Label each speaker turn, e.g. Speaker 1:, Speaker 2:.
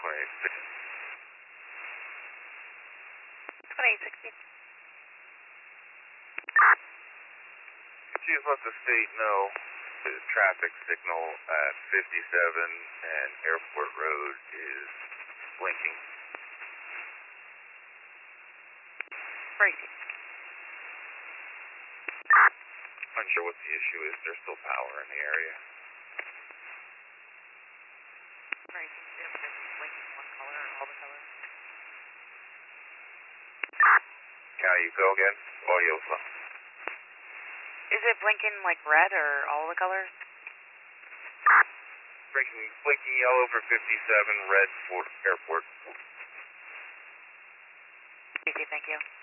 Speaker 1: 2860.
Speaker 2: Please let the state know the traffic signal at 57 and Airport Road is blinking.
Speaker 1: Braking.
Speaker 2: Unsure what the issue is. There's still power in the area.
Speaker 1: Braking. Is it blinking one color or all the colors?
Speaker 2: Can you go again? Audio phone.
Speaker 1: Is it blinking like red or all the colors?
Speaker 2: Blinking yellow for 57, red for Airport.
Speaker 1: Okay, thank you.